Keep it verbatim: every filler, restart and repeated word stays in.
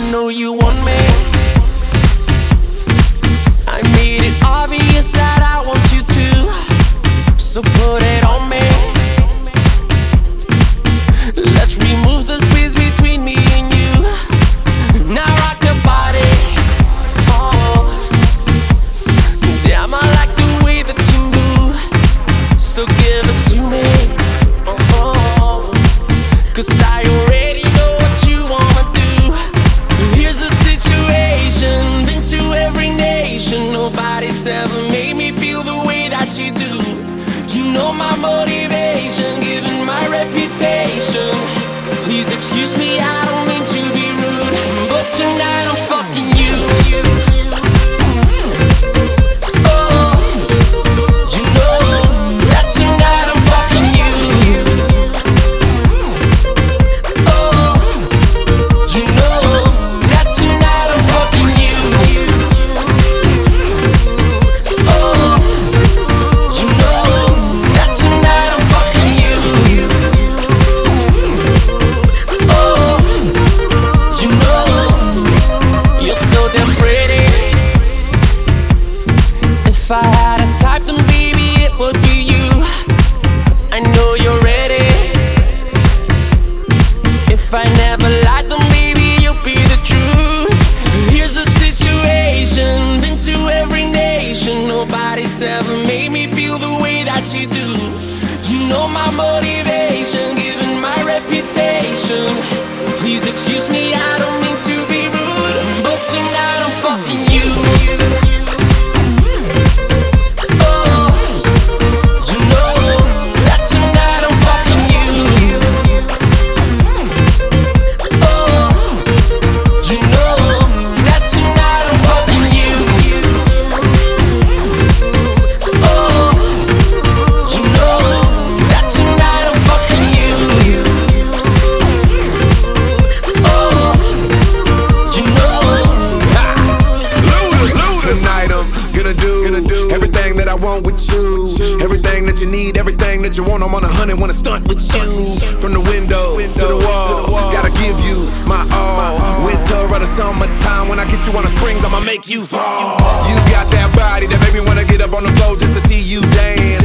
know you want me. I made it obvious that I want you to, so put it on me. Let's remove the space between me and you. Now rock your body. Oh, damn, I like the way that you move, so give it to me. Oh, cause I already know what you wanna do. Here's the situation, been to every nation. Nobody's ever made me feel the way that you do. You know my motivation, given my reputation. Please excuse me, I don't mean to be rude, but tonight I'm fucking you. Oh, you know that tonight I'm fucking you. Oh, you know that tonight I'm fucking you. Oh, you know that tonight I'm fucking you. Oh, you know you're so damn pretty. If I had a type, then baby it would be you. I know you're ready. If I never lied, then baby you'll be the truth. Here's the situation, been to every nation. Nobody's ever made me feel the way that you do. You know my motivation, given my reputation. Please excuse me, I don't mean to be rude, but tonight I'm fucking you. Oh, you know that tonight I'm fucking you. Oh, you know that tonight I'm fucking you. Oh, you know that tonight I'm fucking you. Oh, you know. Tonight I'm gonna do, gonna do everything that I want with you. Everything that you need, everything that you want. I'm on a hundred, wanna stunt with you. From the window to the wall, gotta give you my all. Winter or the summertime, when I get you on the springs, I'ma make you fall. You got that body that make me wanna get up on the floor just to see you dance.